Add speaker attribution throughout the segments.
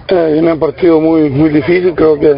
Speaker 1: Viene un partido muy difícil, creo que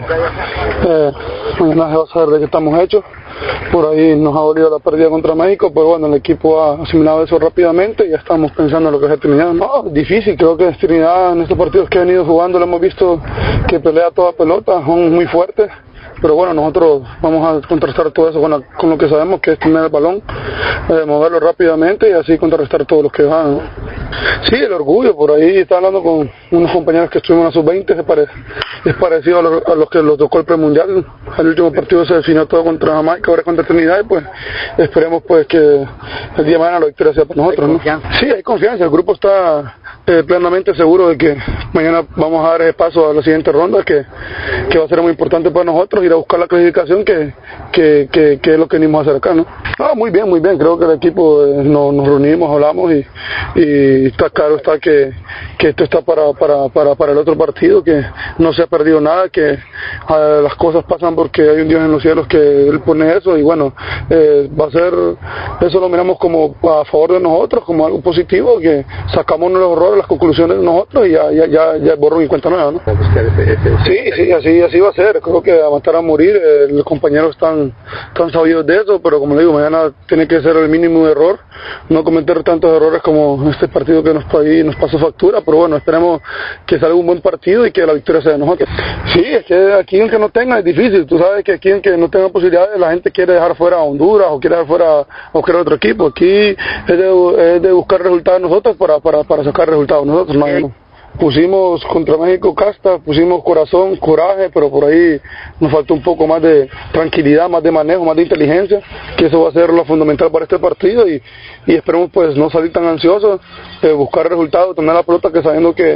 Speaker 1: mañana se va a saber de qué estamos hechos. Por ahí nos ha dolido la pérdida contra México, pero bueno, el equipo ha asimilado eso rápidamente y ya estamos pensando en lo que es Trinidad. No, difícil, creo que Trinidad en estos partidos que ha venido jugando lo hemos visto que pelea toda pelota, son muy fuertes. Pero bueno, nosotros vamos a contrastar todo eso con lo que sabemos que es tener el balón, moverlo rápidamente y así contrarrestar todos los que van, ¿no? Sí, el orgullo, por ahí estaba hablando con unos compañeros que estuvimos en la sub-20, es parecido a los que los tocó el premundial. El último partido se definió todo contra Jamaica, ahora contra Trinidad, y pues esperemos pues que el día de mañana la victoria sea para nosotros, ¿no? Sí, hay confianza, el grupo está plenamente seguro de que mañana vamos a dar ese paso a la siguiente ronda, que va a ser muy importante para nosotros, ir a buscar la clasificación, que es lo que venimos a hacer acá, ¿no? No, muy bien, creo que el equipo nos reunimos, hablamos y está claro está que esto está para el otro partido, que no se ha perdido nada, que las cosas pasan porque hay un Dios en los cielos que Él pone eso y bueno, va a ser, eso lo miramos como a favor de nosotros, como algo positivo, que sacamos los errores, las conclusiones de nosotros y ya borrón y cuenta nueva, ¿no? Sí, así va a ser, creo que a matar a morir, los compañeros están sabidos de eso, pero como le digo, mañana tiene que ser el mínimo de error, no cometer tantos errores como este partido que nos pasó factura, pero bueno, esperemos que salga un buen partido y que la victoria sea de nosotros. Sí, es que aquí en que no tenga es difícil, tú sabes que aquí en que no tenga posibilidades la gente quiere dejar fuera a Honduras o quiere dejar fuera a cualquier otro equipo, aquí es de buscar resultados nosotros para sacar resultados nosotros, no. Pusimos contra México casta, pusimos corazón, coraje, pero por ahí nos faltó un poco más de tranquilidad, más de manejo, más de inteligencia, que eso va a ser lo fundamental para este partido y esperemos pues no salir tan ansiosos, buscar resultados, tener la pelota que sabiendo que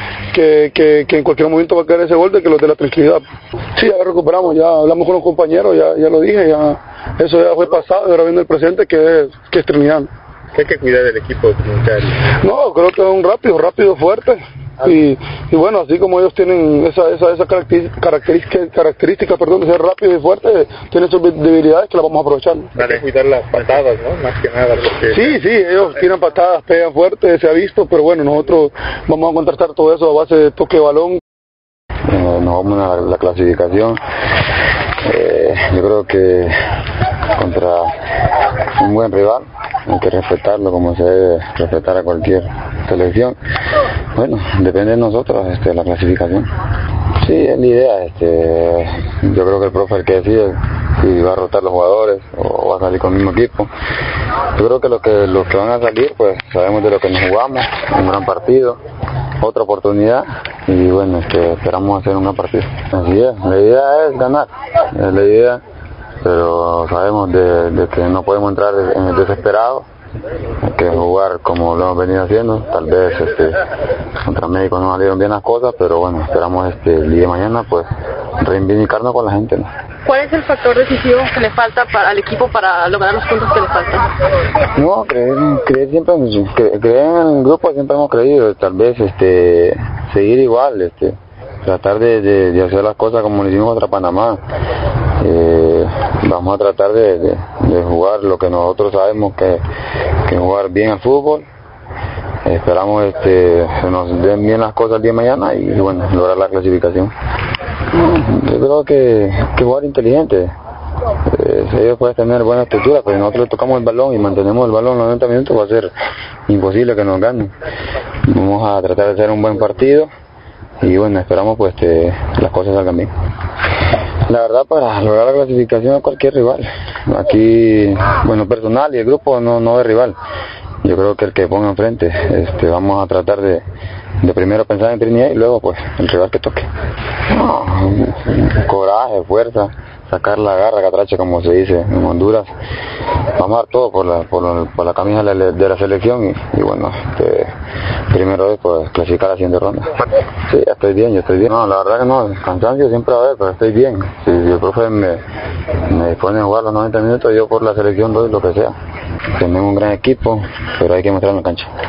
Speaker 1: en cualquier momento va a caer ese gol, de que los de la tranquilidad. Sí, ya recuperamos, ya hablamos con los compañeros, ya lo dije, eso ya fue pasado y ahora viene el presente que es Trinidad.
Speaker 2: ¿Qué hay que cuidar del equipo comunitario?
Speaker 1: No, creo que es un rápido, fuerte. Y bueno, así como ellos tienen esa característica de ser rápido y fuerte, tienen sus debilidades que las vamos a aprovechar.
Speaker 2: Hay que cuidar las patadas, ¿no? Más que nada. Porque...
Speaker 1: Sí, ellos tiran patadas, pegan fuerte, se ha visto, pero bueno, nosotros vamos a contrastar todo eso a base de toque de balón.
Speaker 3: Nos vamos a la clasificación. Yo creo que contra un buen rival hay que respetarlo como se debe respetar a cualquier selección. Bueno, depende de nosotros la clasificación. Sí, es la idea. Yo creo que el profe es el que decide si va a rotar los jugadores o va a salir con el mismo equipo. Yo creo que los que van a salir, pues sabemos de lo que nos jugamos, un gran partido, otra oportunidad y bueno, esperamos hacer un gran partido. Así es, la idea es ganar, es la idea, pero sabemos de que no podemos entrar en el desesperado. Hay que jugar como lo hemos venido haciendo. Tal vez contra México no salieron bien las cosas, pero bueno, esperamos el día de mañana pues reivindicarnos con la gente, ¿no?
Speaker 4: ¿Cuál es el factor decisivo que le falta al equipo para lograr los puntos que le faltan?
Speaker 3: No, creer siempre, creer en el grupo siempre hemos creído, tal vez seguir igual, tratar de hacer las cosas como lo hicimos contra Panamá. Vamos a tratar de jugar lo que nosotros sabemos que jugar bien al fútbol. Esperamos que nos den bien las cosas el día de mañana y bueno, lograr la clasificación. Yo creo que jugar inteligente. Ellos pueden tener buena estructura, pero nosotros le tocamos el balón y mantenemos el balón 90 minutos, va a ser imposible que nos ganen. Vamos a tratar de hacer un buen partido y bueno, esperamos pues que las cosas salgan bien. La verdad, para lograr la clasificación a cualquier rival, aquí, bueno, personal y el grupo no es rival. Yo creo que el que ponga enfrente, vamos a tratar de primero pensar en Trinidad y luego pues el rival que toque. Coraje, fuerza, sacar la garra, catracha como se dice en Honduras. Vamos a dar todo por la camisa de la selección y bueno, primero es pues clasificar a la siguiente ronda. Sí, ya estoy bien. No, la verdad que no, cansancio siempre va a haber, pero estoy bien. Si el profe me dispone a jugar los 90 minutos, yo por la selección doy lo que sea. Tenemos un gran equipo, pero hay que mostrar en la cancha.